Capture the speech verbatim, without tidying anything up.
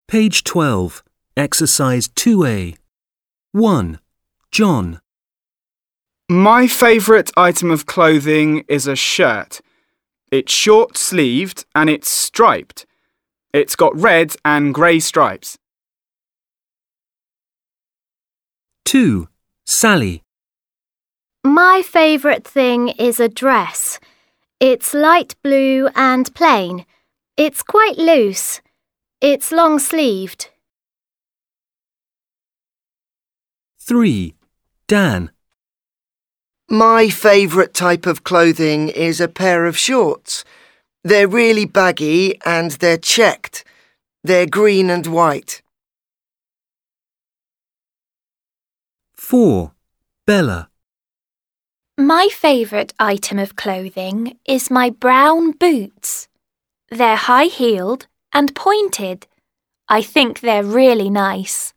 Page twelve, Exercise two A. one. John. My favourite item of clothing is a shirt. It's short-sleeved and it's striped. It's got red and grey stripes. two. Sally. My favourite thing is a dress. It's light blue and plain. It's quite loose. It's long-sleeved. three. Dan. My favourite type of clothing is a pair of shorts. They're really baggy and they're checked. They're green and white. four. Bella. My favourite item of clothing is my brown boots. They're high-heeled and pointed. I think they're really nice.